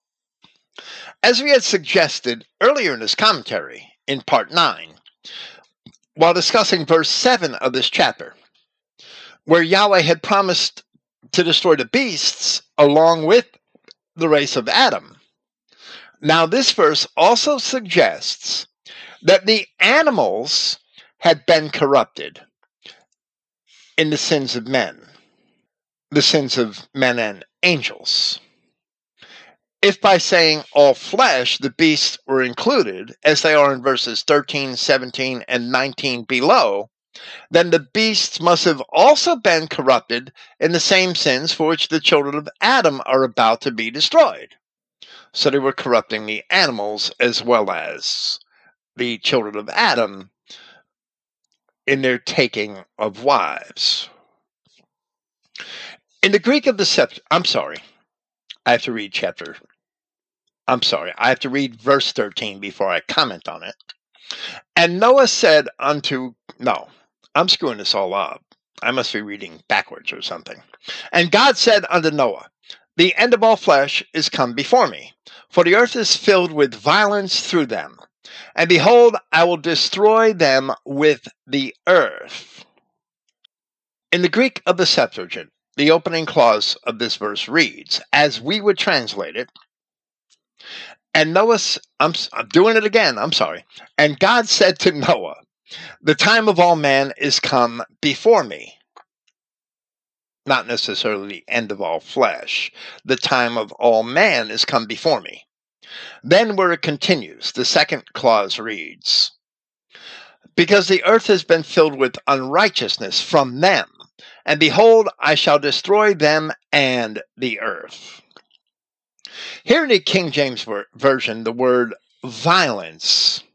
As we had suggested earlier in this commentary, in part nine, while discussing verse seven of this chapter, where Yahweh had promised to destroy the beasts along with the race of Adam. Now this verse also suggests that the animals had been corrupted in the sins of men, the sins of men and angels. If by saying all flesh, the beasts were included, as they are in verses thirteen, seventeen, and nineteen below, then the beasts must have also been corrupted in the same sins for which the children of Adam are about to be destroyed. So they were corrupting the animals as well as the children of Adam in their taking of wives. In the Greek of the Sept, I'm sorry, I have to read chapter I'm sorry, I have to read verse thirteen before I comment on it. And Noah said unto, no, I'm screwing this all up. I must be reading backwards or something. And God said unto Noah, the end of all flesh is come before me, for the earth is filled with violence through them. And behold, I will destroy them with the earth. In the Greek of the Septuagint, the opening clause of this verse reads, as we would translate it, and Noah, I'm, I'm doing it again, I'm sorry. And God said to Noah, the time of all man is come before me. Not necessarily the end of all flesh. The time of all man is come before me. Then where it continues, the second clause reads, because the earth has been filled with unrighteousness from them, and behold, I shall destroy them and the earth. Here in the King James Version, the word violence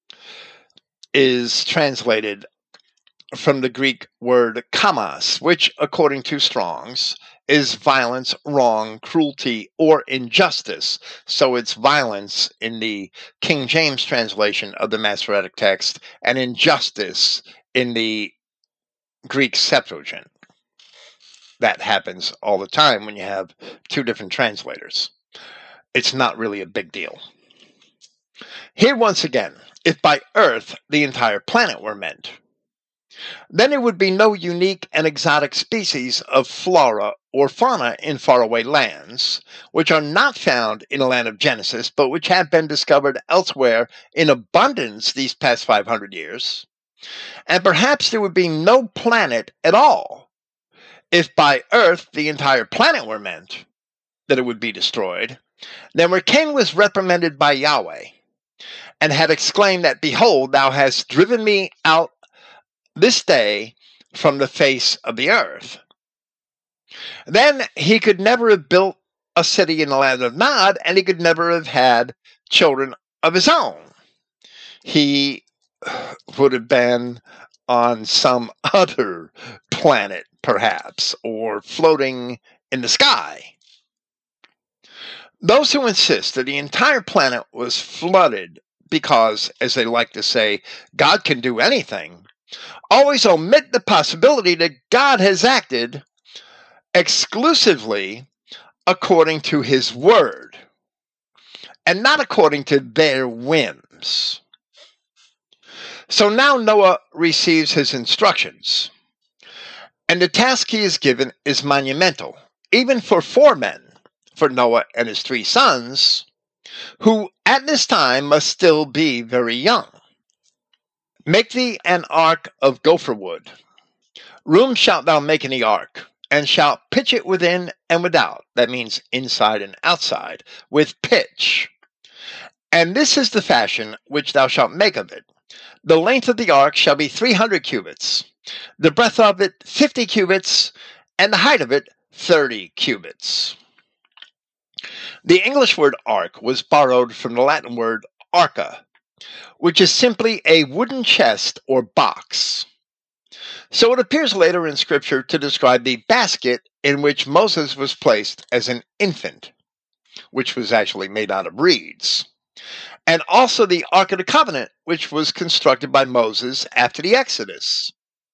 is translated from the Greek word kamas, which, according to Strong's, is violence, wrong, cruelty, or injustice. So it's violence in the King James translation of the Masoretic text and injustice in the Greek Septuagint. That happens all the time when you have two different translators. It's not really a big deal. Here once again, if by earth the entire planet were meant, then there would be no unique and exotic species of flora or fauna in faraway lands, which are not found in the land of Genesis, but which have been discovered elsewhere in abundance these past five hundred years. And perhaps there would be no planet at all, if by earth the entire planet were meant, that it would be destroyed. Then where Cain was reprimanded by Yahweh, and had exclaimed that, "Behold, thou hast driven me out this day from the face of the earth." Then he could never have built a city in the land of Nod, and he could never have had children of his own. He would have been on some other planet, perhaps, or floating in the sky. Those who insist that the entire planet was flooded because, as they like to say, God can do anything, always omit the possibility that God has acted exclusively according to his word, and not according to their whims. So now Noah receives his instructions, and the task he is given is monumental, even for four men, for Noah and his three sons, who at this time must still be very young. Make thee an ark of gopher wood. Room shalt thou make in the ark, and shalt pitch it within and without. That means inside and outside, with pitch. And this is the fashion which thou shalt make of it. The length of the ark shall be three hundred cubits, the breadth of it fifty cubits, and the height of it thirty cubits. The English word ark was borrowed from the Latin word arca, which is simply a wooden chest or box. So it appears later in Scripture to describe the basket in which Moses was placed as an infant, which was actually made out of reeds, and also the Ark of the Covenant, which was constructed by Moses after the Exodus.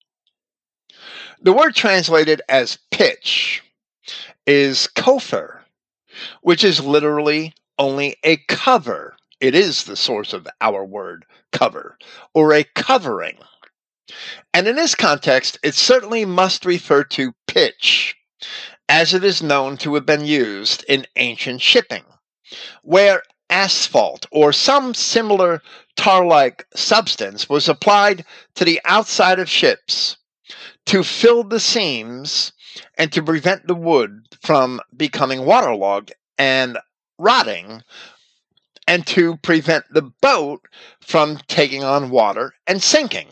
The word translated as pitch is kopher, which is literally only a cover. It is the source of our word cover, or a covering. And in this context, it certainly must refer to pitch, as it is known to have been used in ancient shipping, where asphalt or some similar tar-like substance was applied to the outside of ships to fill the seams and to prevent the wood from becoming waterlogged and rotting, and to prevent the boat from taking on water and sinking.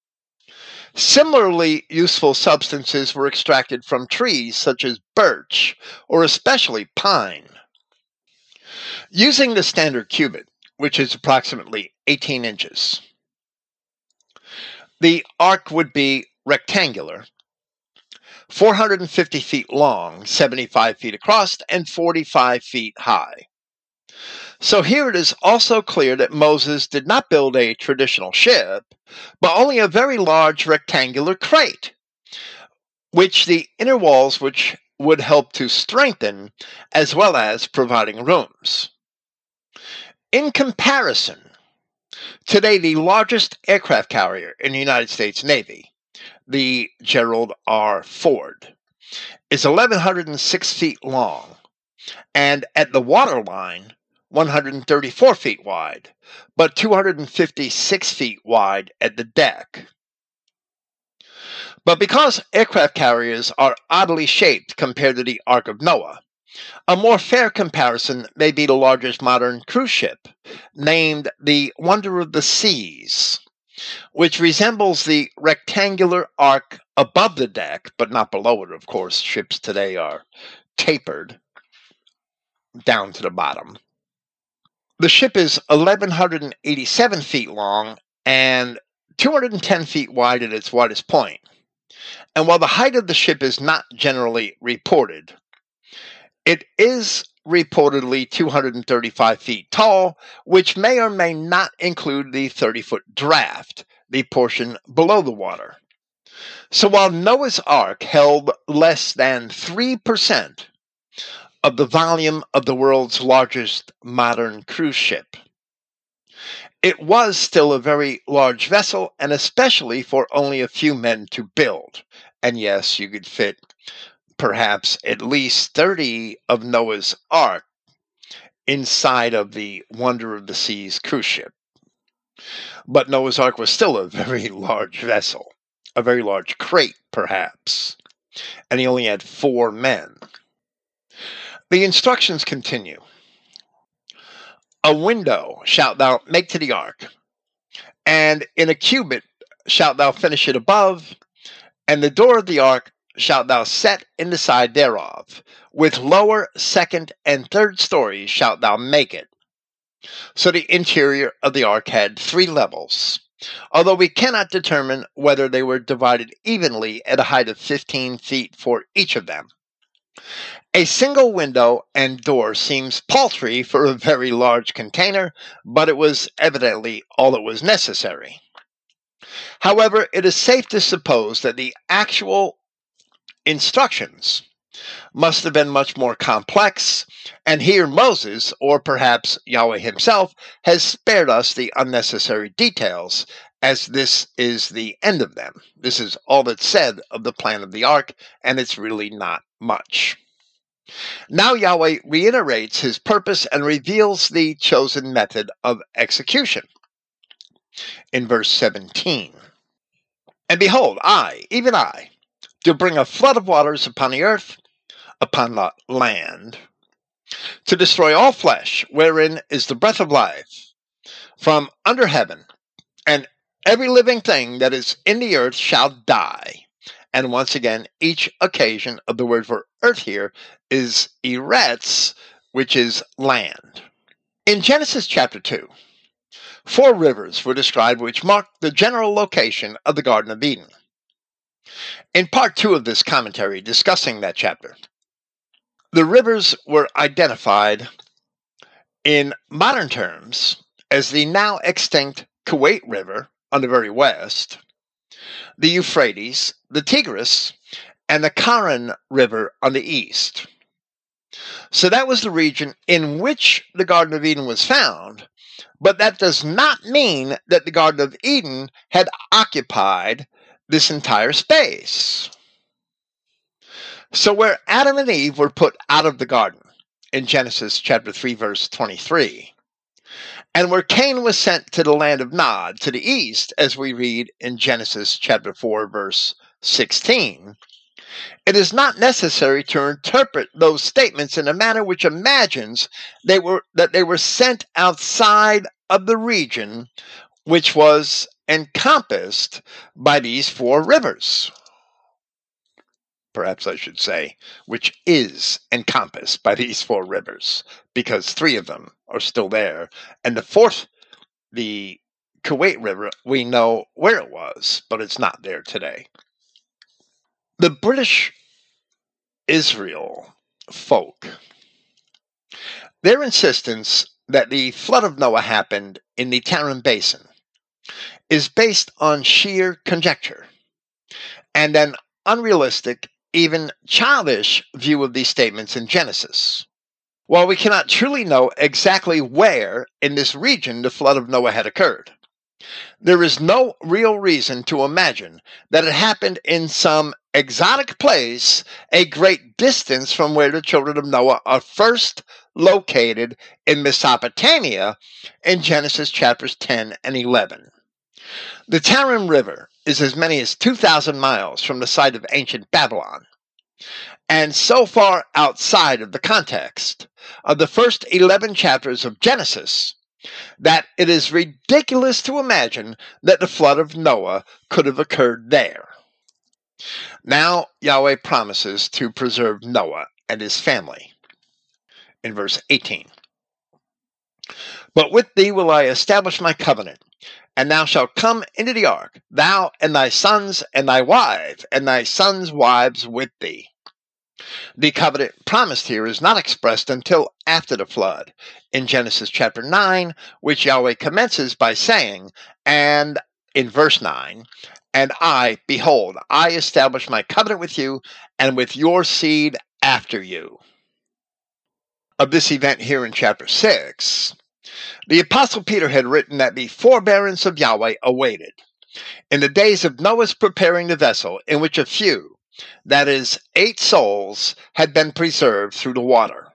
Similarly, useful substances were extracted from trees such as birch or especially pine. Using the standard cubit, which is approximately eighteen inches, the ark would be rectangular, four hundred fifty feet long, seventy-five feet across, and forty-five feet high. So here it is also clear that Moses did not build a traditional ship, but only a very large rectangular crate, which the inner walls which would help to strengthen, as well as providing rooms. In comparison, today the largest aircraft carrier in the United States Navy, the Gerald R. Ford, is eleven oh six feet long, and at the waterline, one hundred thirty-four feet wide, but two hundred fifty-six feet wide at the deck. But because aircraft carriers are oddly shaped compared to the Ark of Noah, a more fair comparison may be the largest modern cruise ship, named the Wonder of the Seas, which resembles the rectangular ark above the deck, but not below it, of course. Ships today are tapered down to the bottom. The ship is eleven eighty-seven feet long and two hundred ten feet wide at its widest point. And while the height of the ship is not generally reported, it is reportedly two hundred thirty-five feet tall, which may or may not include the thirty-foot draft, the portion below the water. So while Noah's Ark held less than three percent of the volume of the world's largest modern cruise ship, It was still a very large vessel, and especially for only a few men to build. And yes, you could fit perhaps at least thirty of Noah's Ark inside of the Wonder of the Seas cruise ship. But Noah's Ark was still a very large vessel, a very large crate, perhaps, and he only had four men. The instructions continue. A window shalt thou make to the ark, and in a cubit shalt thou finish it above, and the door of the ark shalt thou set in the side thereof. With lower, second, and third stories shalt thou make it. So the interior of the ark had three levels, although we cannot determine whether they were divided evenly at a height of fifteen feet for each of them. A single window and door seems paltry for a very large container, but it was evidently all that was necessary. However, it is safe to suppose that the actual instructions must have been much more complex, and here Moses, or perhaps Yahweh himself, has spared us the unnecessary details, as this is the end of them. This is all that's said of the plan of the ark, and it's really not much. Now Yahweh reiterates his purpose and reveals the chosen method of execution. In verse seventeen, and behold, I, even I, do bring a flood of waters upon the earth, upon the land, to destroy all flesh, wherein is the breath of life, from under heaven, and every living thing that is in the earth shall die. And once again, each occasion of the word for earth here is eretz, which is land. In Genesis chapter two, four rivers were described which marked the general location of the Garden of Eden. In part two of this commentary discussing that chapter, the rivers were identified in modern terms as the now extinct Kuwait River on the very west, the Euphrates, the Tigris, and the Karen River on the east. So that was the region in which the Garden of Eden was found, but that does not mean that the Garden of Eden had occupied this entire space. So where Adam and Eve were put out of the garden, in Genesis chapter three, verse twenty-three, and where Cain was sent to the land of Nod, to the east, as we read in Genesis chapter four, verse sixteen, it is not necessary to interpret those statements in a manner which imagines they were that they were sent outside of the region which was encompassed by these four rivers. Perhaps I should say, which is encompassed by these four rivers, because three of them are still there, and the fourth, the Kuwait River, we know where it was, but it's not there today. The British Israel folk, their insistence that the flood of Noah happened in the Tarim Basin is based on sheer conjecture and an unrealistic, even childish view of these statements in Genesis. While we cannot truly know exactly where in this region the flood of Noah had occurred, there is no real reason to imagine that it happened in some exotic place a great distance from where the children of Noah are first located in Mesopotamia in Genesis chapters ten and eleven. The Tarim River is as many as two thousand miles from the site of ancient Babylon, and so far outside of the context of the first eleven chapters of Genesis that it is ridiculous to imagine that the flood of Noah could have occurred there. Now Yahweh promises to preserve Noah and his family. In verse eighteen, but with thee will I establish my covenant, and thou shalt come into the ark, thou and thy sons and thy wives, and thy sons' wives with thee. The covenant promised here is not expressed until after the flood, in Genesis chapter nine, which Yahweh commences by saying, and in verse nine, and I, behold, I establish my covenant with you, and with your seed after you. Of this event here in chapter six, The Apostle Peter had written that the forbearance of Yahweh awaited in the days of Noah's preparing the vessel, in which a few, that is, eight souls, had been preserved through the water.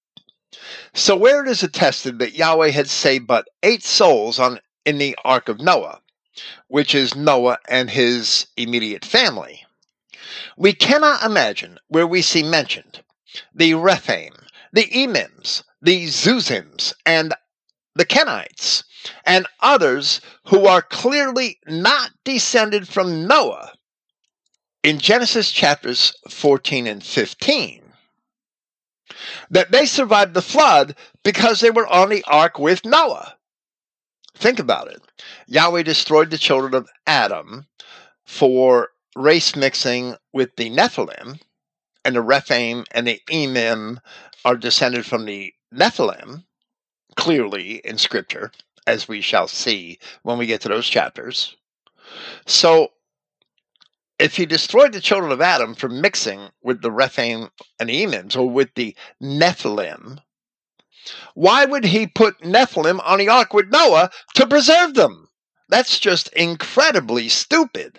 So where it is attested that Yahweh had saved but eight souls on in the ark of Noah, which is Noah and his immediate family, we cannot imagine where we see mentioned the Rephaim, the Emims, the Zuzims, and the Kenites, and others who are clearly not descended from Noah in Genesis chapters fourteen and fifteen, that they survived the flood because they were on the ark with Noah. Think about it. Yahweh destroyed the children of Adam for race mixing with the Nephilim, and the Rephaim and the Emim are descended from the Nephilim, clearly in Scripture, as we shall see when we get to those chapters. So, if he destroyed the children of Adam for mixing with the Rephaim and the Emims, or with the Nephilim, why would he put Nephilim on the ark with Noah to preserve them? That's just incredibly stupid.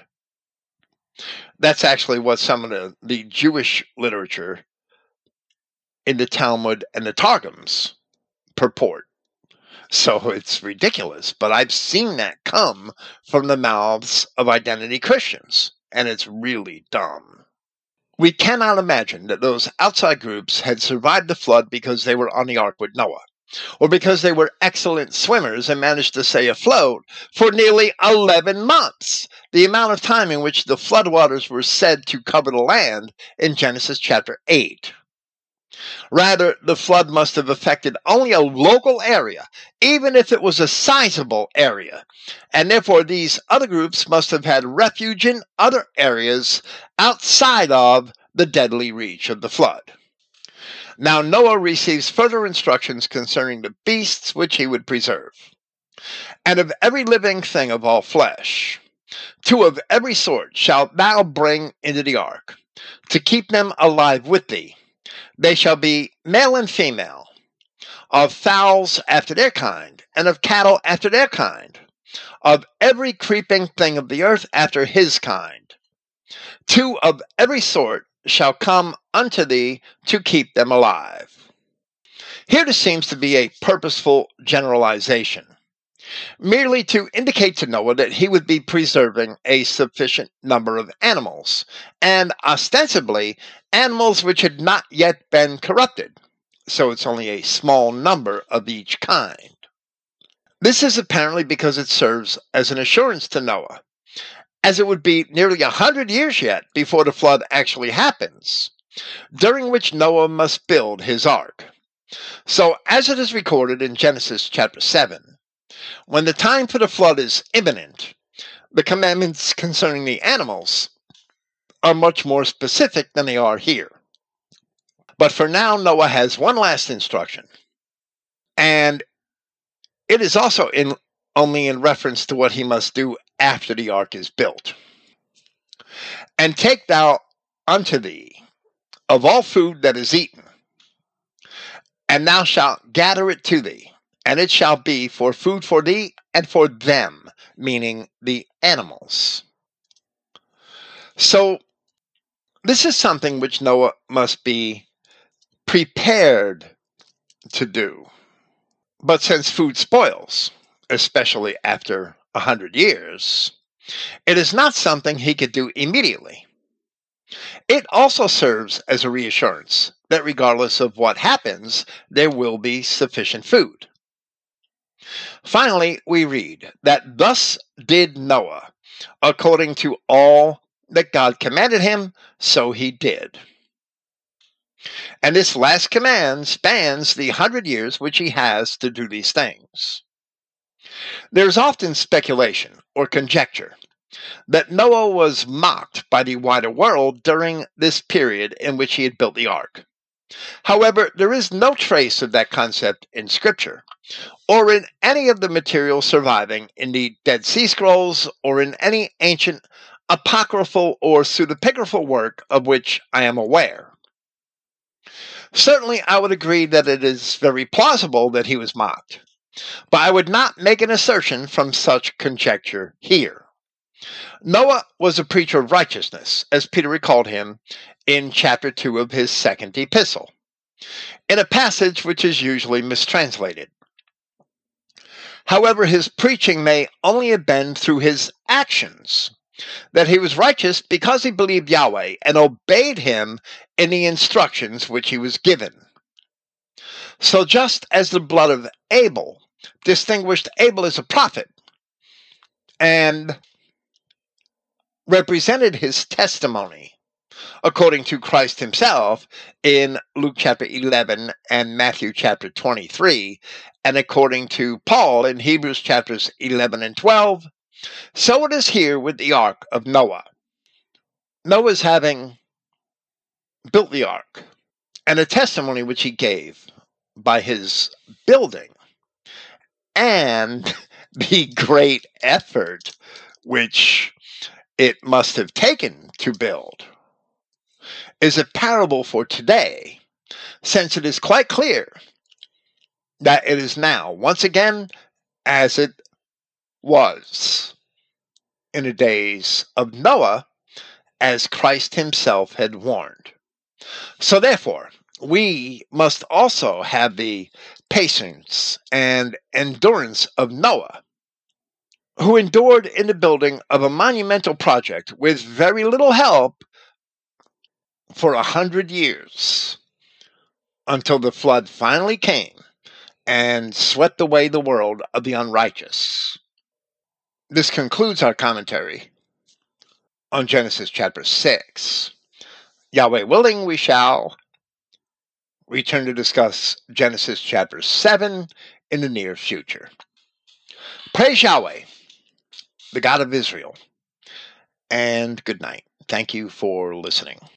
That's actually what some of the, the Jewish literature in the Talmud and the Targums purport. So it's ridiculous, but I've seen that come from the mouths of identity Christians, and it's really dumb. We cannot imagine that those outside groups had survived the flood because they were on the ark with Noah, or because they were excellent swimmers and managed to stay afloat for nearly eleven months, the amount of time in which the floodwaters were said to cover the land in Genesis chapter eight. Rather, the flood must have affected only a local area, even if it was a sizable area, and therefore these other groups must have had refuge in other areas outside of the deadly reach of the flood. Now Noah receives further instructions concerning the beasts which he would preserve, and of every living thing of all flesh. Two of every sort shalt thou bring into the ark, to keep them alive with thee. They shall be male and female, of fowls after their kind, and of cattle after their kind, of every creeping thing of the earth after his kind. Two of every sort shall come unto thee to keep them alive. Here there seems to be a purposeful generalization, merely to indicate to Noah that he would be preserving a sufficient number of animals, and ostensibly animals which had not yet been corrupted, so it's only a small number of each kind. This is apparently because it serves as an assurance to Noah, as it would be nearly a hundred years yet before the flood actually happens, during which Noah must build his ark. So, as it is recorded in Genesis chapter seven, when the time for the flood is imminent, the commandments concerning the animals are much more specific than they are here. But for now, Noah has one last instruction, and it is also in only in reference to what he must do after the ark is built. And take thou unto thee of all food that is eaten, and thou shalt gather it to thee, and it shall be for food for thee and for them, meaning the animals. So, this is something which Noah must be prepared to do. But since food spoils, especially after a hundred years, it is not something he could do immediately. It also serves as a reassurance that regardless of what happens, there will be sufficient food. Finally, we read that thus did Noah, according to all that God commanded him, so he did. And this last command spans the hundred years which he has to do these things. There is often speculation or conjecture that Noah was mocked by the wider world during this period in which he had built the ark. However, there is no trace of that concept in Scripture, or in any of the material surviving in the Dead Sea Scrolls, or in any ancient apocryphal or pseudepigraphal work of which I am aware. Certainly, I would agree that it is very plausible that he was mocked, but I would not make an assertion from such conjecture here. Noah was a preacher of righteousness, as Peter recalled him in chapter two of his second epistle, in a passage which is usually mistranslated. However, his preaching may only have been through his actions, that he was righteous because he believed Yahweh and obeyed him in the instructions which he was given. So just as the blood of Abel distinguished Abel as a prophet and represented his testimony, according to Christ himself in Luke chapter eleven and Matthew chapter twenty-three, and according to Paul in Hebrews chapters eleven and twelve, so it is here with the ark of Noah. Noah's having built the ark, and a testimony which he gave by his building, and the great effort which it must have taken to build, is a parable for today, since it is quite clear that it is now, once again, as it was in the days of Noah, as Christ himself had warned. So therefore, we must also have the patience and endurance of Noah, who endured in the building of a monumental project with very little help for a hundred years, until the flood finally came and swept away the world of the unrighteous. This concludes our commentary on Genesis chapter six. Yahweh willing, we shall return to discuss Genesis chapter seven in the near future. Praise Yahweh, the God of Israel, and good night. Thank you for listening.